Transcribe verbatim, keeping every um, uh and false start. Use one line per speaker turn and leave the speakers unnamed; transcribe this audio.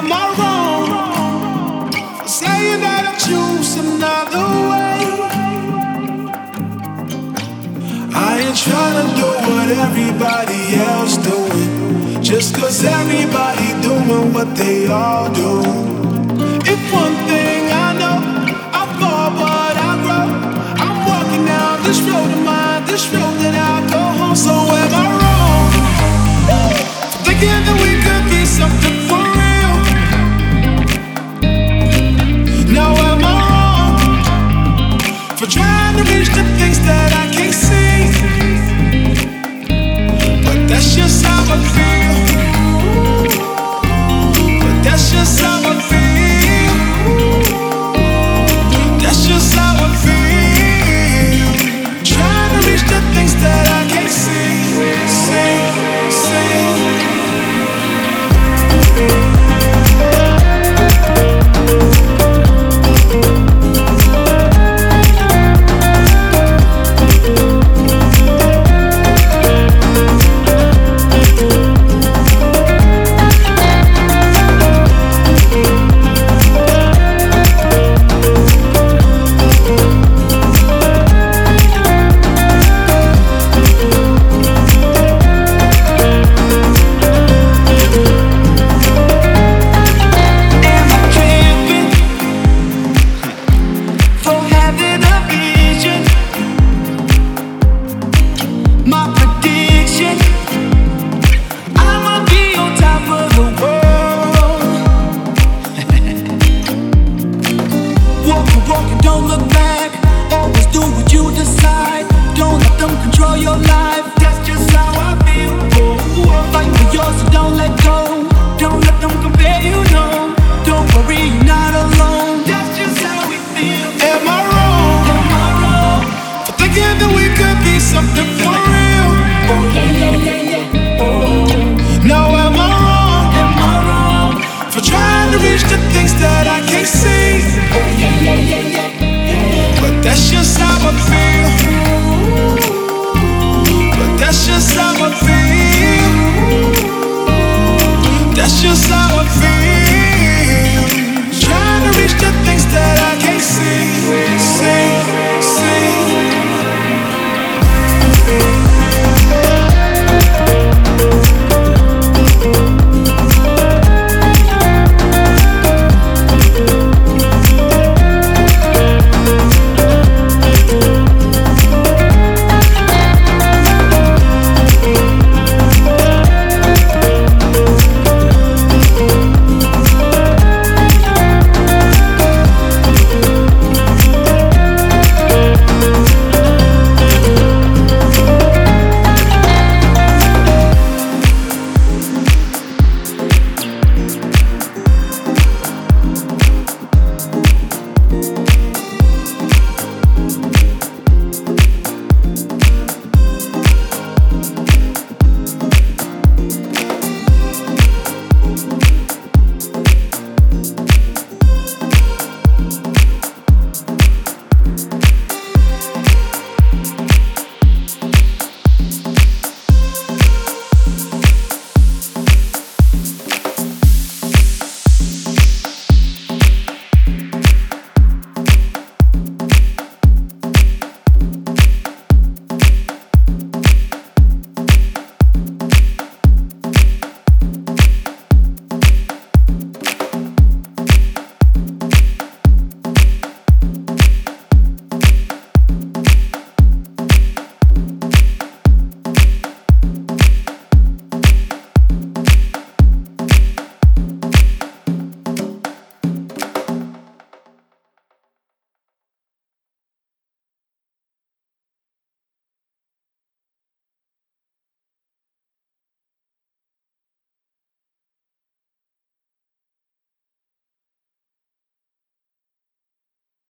am I wrong for saying that I choose another way? I ain't trying to do what everybody else doing, just cause everybody doing what they all do. If one thing I know, I fall but I grow. I'm walking down this road of mine, this road that I go home. So am I wrong for thinking that we could be something for real? Now am I wrong for trying to reach the things that I can't see? But that's just how I feel. But that's just how I feel. That's just how I feel. Trying to reach the things that I can't see. See, see. That's just how I feel. But that's just how I feel.